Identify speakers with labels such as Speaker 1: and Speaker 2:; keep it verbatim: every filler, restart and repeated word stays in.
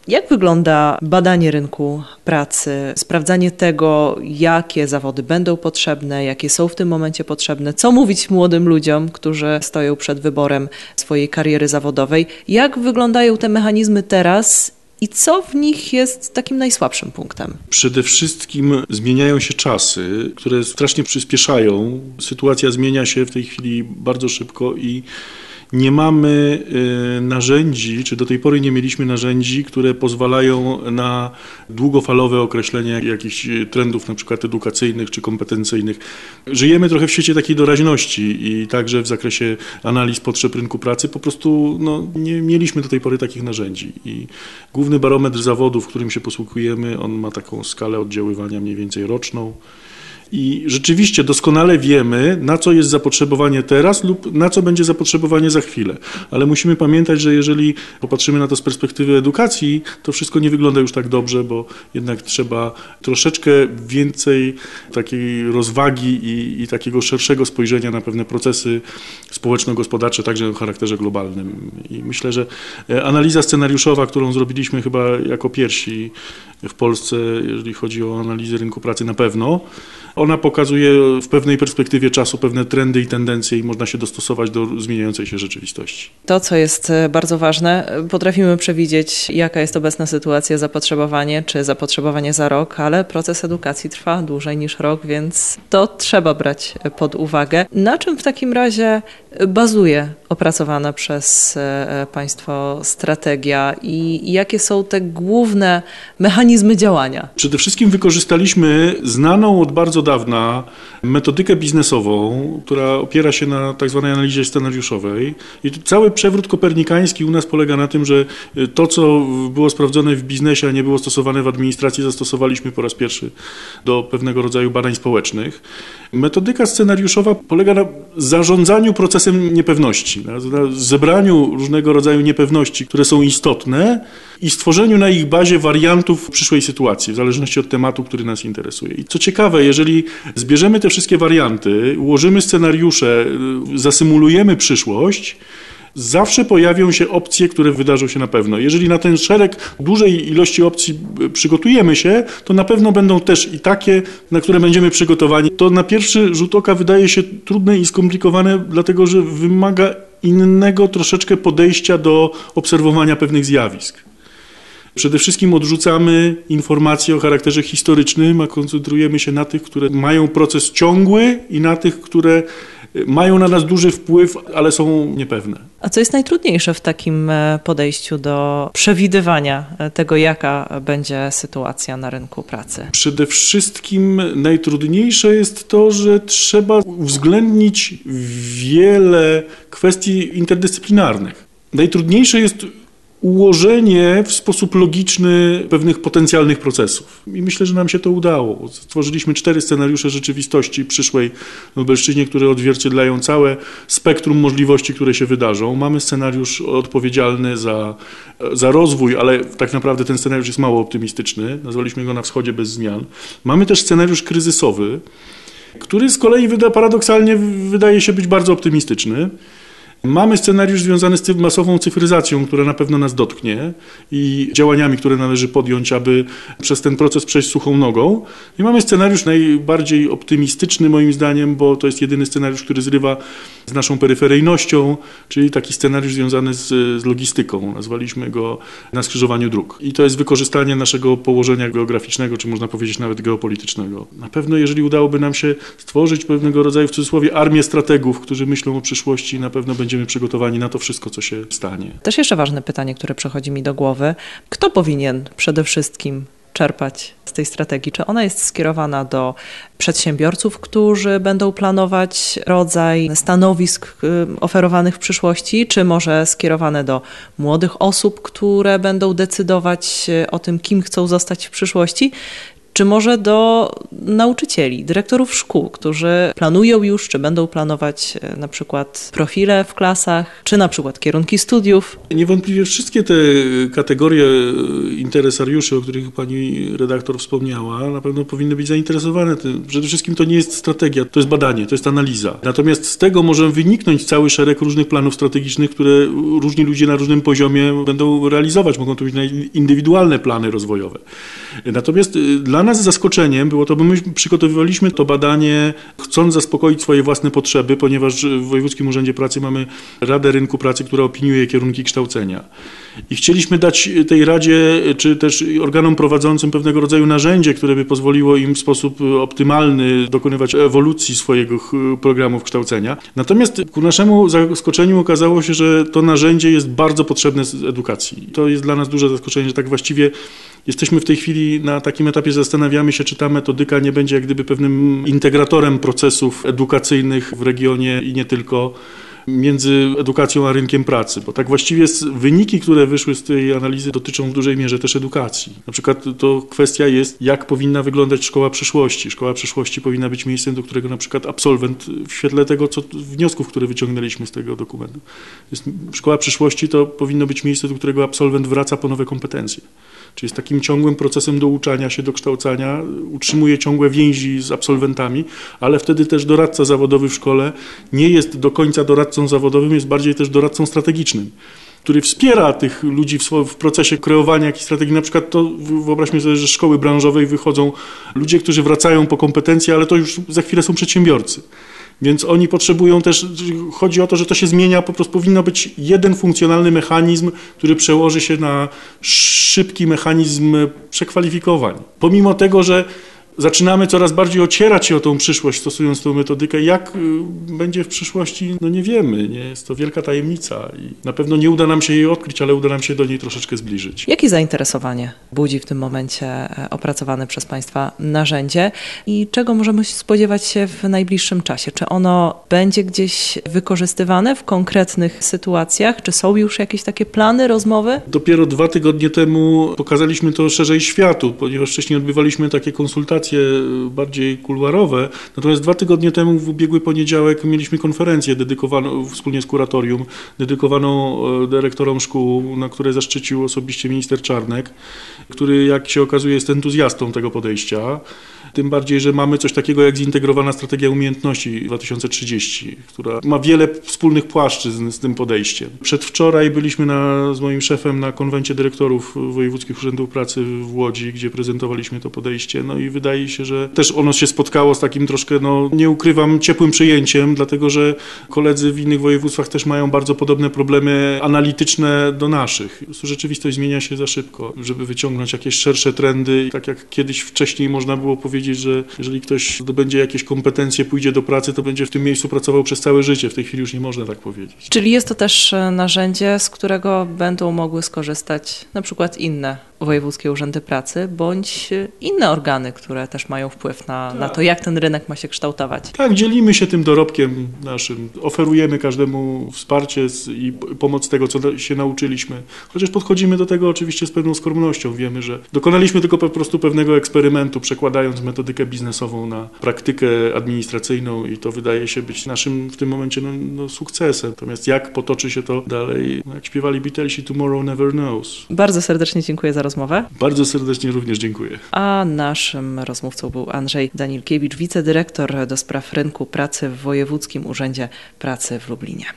Speaker 1: Jak wygląda badanie rynku pracy, sprawdzanie tego, jakie zawody będą potrzebne, jakie są w tym momencie potrzebne, co mówić młodym ludziom, którzy stoją przed wyborem swojej kariery zawodowej, jak wyglądają te mechanizmy teraz i co w nich jest takim najsłabszym punktem?
Speaker 2: Przede wszystkim zmieniają się czasy, które strasznie przyspieszają. Sytuacja zmienia się w tej chwili bardzo szybko i nie mamy narzędzi, czy do tej pory nie mieliśmy narzędzi, które pozwalają na długofalowe określenie jakichś trendów, na przykład edukacyjnych czy kompetencyjnych. Żyjemy trochę w świecie takiej doraźności i także w zakresie analiz potrzeb rynku pracy po prostu no, nie mieliśmy do tej pory takich narzędzi. I główny barometr zawodów, którym się posługujemy, on ma taką skalę oddziaływania mniej więcej roczną. I rzeczywiście doskonale wiemy, na co jest zapotrzebowanie teraz lub na co będzie zapotrzebowanie za chwilę. Ale musimy pamiętać, że jeżeli popatrzymy na to z perspektywy edukacji, to wszystko nie wygląda już tak dobrze, bo jednak trzeba troszeczkę więcej takiej rozwagi i, i takiego szerszego spojrzenia na pewne procesy społeczno-gospodarcze, także o charakterze globalnym. I myślę, że analiza scenariuszowa, którą zrobiliśmy chyba jako pierwsi w Polsce, jeżeli chodzi o analizę rynku pracy na pewno, ona pokazuje w pewnej perspektywie czasu pewne trendy i tendencje i można się dostosować do zmieniającej się rzeczywistości.
Speaker 1: To, co jest bardzo ważne, potrafimy przewidzieć, jaka jest obecna sytuacja, zapotrzebowanie czy zapotrzebowanie za rok, ale proces edukacji trwa dłużej niż rok, więc to trzeba brać pod uwagę. Na czym w takim razie bazuje opracowana przez Państwo strategia i jakie są te główne mechanizmy działania?
Speaker 2: Przede wszystkim wykorzystaliśmy znaną od bardzo dawna metodykę biznesową, która opiera się na tak zwanej analizie scenariuszowej. I cały przewrót kopernikański u nas polega na tym, że to, co było sprawdzone w biznesie, a nie było stosowane w administracji, zastosowaliśmy po raz pierwszy do pewnego rodzaju badań społecznych. Metodyka scenariuszowa polega na zarządzaniu procesem niepewności, na zebraniu różnego rodzaju niepewności, które są istotne i stworzeniu na ich bazie wariantów przyszłej sytuacji, w zależności od tematu, który nas interesuje. I co ciekawe, jeżeli zbierzemy te wszystkie warianty, ułożymy scenariusze, zasymulujemy przyszłość, zawsze pojawią się opcje, które wydarzą się na pewno. Jeżeli na ten szereg dużej ilości opcji przygotujemy się, to na pewno będą też i takie, na które będziemy przygotowani. To na pierwszy rzut oka wydaje się trudne i skomplikowane, dlatego że wymaga innego troszeczkę podejścia do obserwowania pewnych zjawisk. Przede wszystkim odrzucamy informacje o charakterze historycznym, a koncentrujemy się na tych, które mają proces ciągły i na tych, które mają na nas duży wpływ, ale są niepewne.
Speaker 1: A co jest najtrudniejsze w takim podejściu do przewidywania tego, jaka będzie sytuacja na rynku pracy?
Speaker 2: Przede wszystkim najtrudniejsze jest to, że trzeba uwzględnić wiele kwestii interdyscyplinarnych. Najtrudniejsze jest ułożenie w sposób logiczny pewnych potencjalnych procesów. I myślę, że nam się to udało. Stworzyliśmy cztery scenariusze rzeczywistości przyszłej Nobelszczyźnie, które odzwierciedlają całe spektrum możliwości, które się wydarzą. Mamy scenariusz odpowiedzialny za, za rozwój, ale tak naprawdę ten scenariusz jest mało optymistyczny. Nazwaliśmy go Na wschodzie bez zmian. Mamy też scenariusz kryzysowy, który z kolei wyda, paradoksalnie wydaje się być bardzo optymistyczny. Mamy scenariusz związany z tym masową cyfryzacją, która na pewno nas dotknie i działaniami, które należy podjąć, aby przez ten proces przejść suchą nogą. I mamy scenariusz najbardziej optymistyczny moim zdaniem, bo to jest jedyny scenariusz, który zrywa z naszą peryferyjnością, czyli taki scenariusz związany z, z logistyką. Nazwaliśmy go Na skrzyżowaniu dróg. I to jest wykorzystanie naszego położenia geograficznego, czy można powiedzieć nawet geopolitycznego. Na pewno jeżeli udałoby nam się stworzyć pewnego rodzaju w cudzysłowie armię strategów, którzy myślą o przyszłości, na pewno będziemy przygotowani na to wszystko, co się stanie.
Speaker 1: Też jeszcze ważne pytanie, które przychodzi mi do głowy. Kto powinien przede wszystkim czerpać z tej strategii? Czy ona jest skierowana do przedsiębiorców, którzy będą planować rodzaj stanowisk oferowanych w przyszłości, czy może skierowane do młodych osób, które będą decydować o tym, kim chcą zostać w przyszłości? czy może do nauczycieli, dyrektorów szkół, którzy planują już, czy będą planować na przykład profile w klasach, czy na przykład kierunki studiów?
Speaker 2: Niewątpliwie wszystkie te kategorie interesariuszy, o których pani redaktor wspomniała, na pewno powinny być zainteresowane tym. Przede wszystkim to nie jest strategia, to jest badanie, to jest analiza. Natomiast z tego może wyniknąć cały szereg różnych planów strategicznych, które różni ludzie na różnym poziomie będą realizować. Mogą to być indywidualne plany rozwojowe. Natomiast dla nas zaskoczeniem było to, bo my przygotowywaliśmy to badanie, chcąc zaspokoić swoje własne potrzeby, ponieważ w Wojewódzkim Urzędzie Pracy mamy Radę Rynku Pracy, która opiniuje kierunki kształcenia. I chcieliśmy dać tej Radzie, czy też organom prowadzącym pewnego rodzaju narzędzie, które by pozwoliło im w sposób optymalny dokonywać ewolucji swojego programów kształcenia. Natomiast ku naszemu zaskoczeniu okazało się, że to narzędzie jest bardzo potrzebne z edukacji. To jest dla nas duże zaskoczenie, że tak właściwie jesteśmy w tej chwili na takim etapie, zastanawiamy się, czy ta metodyka nie będzie jak gdyby pewnym integratorem procesów edukacyjnych w regionie i nie tylko między edukacją a rynkiem pracy, bo tak właściwie wyniki, które wyszły z tej analizy, dotyczą w dużej mierze też edukacji. Na przykład to kwestia jest, jak powinna wyglądać szkoła przyszłości. Szkoła przyszłości powinna być miejscem, do którego na przykład absolwent w świetle tego, co wniosków, które wyciągnęliśmy z tego dokumentu. Jest, szkoła przyszłości to powinno być miejsce, do którego absolwent wraca po nowe kompetencje. Czyli jest takim ciągłym procesem douczania się, dokształcania, utrzymuje ciągłe więzi z absolwentami, ale wtedy też doradca zawodowy w szkole nie jest do końca doradcą zawodowym, jest bardziej też doradcą strategicznym, który wspiera tych ludzi w, w procesie kreowania jakichś strategii. Na przykład to wyobraźmy sobie, że z szkoły branżowej wychodzą ludzie, którzy wracają po kompetencje, ale to już za chwilę są przedsiębiorcy. Więc oni potrzebują też, chodzi o to, że to się zmienia, po prostu powinno być jeden funkcjonalny mechanizm, który przełoży się na szybki mechanizm przekwalifikowań. Pomimo tego, że zaczynamy coraz bardziej ocierać się o tą przyszłość, stosując tą metodykę. Jak będzie w przyszłości, no nie wiemy. Nie? Jest to wielka tajemnica i na pewno nie uda nam się jej odkryć, ale uda nam się do niej troszeczkę zbliżyć.
Speaker 1: Jakie zainteresowanie budzi w tym momencie opracowane przez Państwa narzędzie i czego możemy spodziewać się w najbliższym czasie? Czy ono będzie gdzieś wykorzystywane w konkretnych sytuacjach? Czy są już jakieś takie plany, rozmowy?
Speaker 2: Dopiero dwa tygodnie temu pokazaliśmy to szerzej światu, ponieważ wcześniej odbywaliśmy takie konsultacje bardziej kuluarowe. Natomiast dwa tygodnie temu, w ubiegły poniedziałek, mieliśmy konferencję dedykowaną wspólnie z kuratorium, dedykowaną dyrektorom szkół, na której zaszczycił osobiście minister Czarnek, który, jak się okazuje, jest entuzjastą tego podejścia. Tym bardziej, że mamy coś takiego jak zintegrowana strategia umiejętności dwa tysiące trzydzieści, która ma wiele wspólnych płaszczyzn z tym podejściem. Przedwczoraj byliśmy na, z moim szefem na konwencie dyrektorów Wojewódzkich Urzędów Pracy w Łodzi, gdzie prezentowaliśmy to podejście. No i wydaje się, że też ono się spotkało z takim troszkę, no nie ukrywam, ciepłym przyjęciem, dlatego że koledzy w innych województwach też mają bardzo podobne problemy analityczne do naszych. Rzeczywistość zmienia się za szybko, żeby wyciągnąć jakieś szersze trendy. Tak jak kiedyś wcześniej można było powiedzieć, że jeżeli ktoś zdobędzie jakieś kompetencje, pójdzie do pracy, to będzie w tym miejscu pracował przez całe życie. W tej chwili już nie można tak powiedzieć.
Speaker 1: Czyli jest to też narzędzie, z którego będą mogły skorzystać na przykład inne wojewódzkie urzędy pracy, bądź inne organy, które też mają wpływ na, tak. na to, jak ten rynek ma się kształtować.
Speaker 2: Tak, dzielimy się tym dorobkiem naszym, oferujemy każdemu wsparcie i pomoc tego, co się nauczyliśmy. Chociaż podchodzimy do tego oczywiście z pewną skromnością. Wiemy, że dokonaliśmy tylko po prostu pewnego eksperymentu, przekładając metodykę biznesową na praktykę administracyjną i to wydaje się być naszym w tym momencie no, no, sukcesem. Natomiast jak potoczy się to dalej, jak śpiewali Beatlesi, tomorrow never knows.
Speaker 1: Bardzo serdecznie dziękuję za rozmowę.
Speaker 2: Bardzo serdecznie również dziękuję.
Speaker 1: A naszym rozmówcą był Andrzej Danilkiewicz, wicedyrektor do spraw rynku pracy w Wojewódzkim Urzędzie Pracy w Lublinie.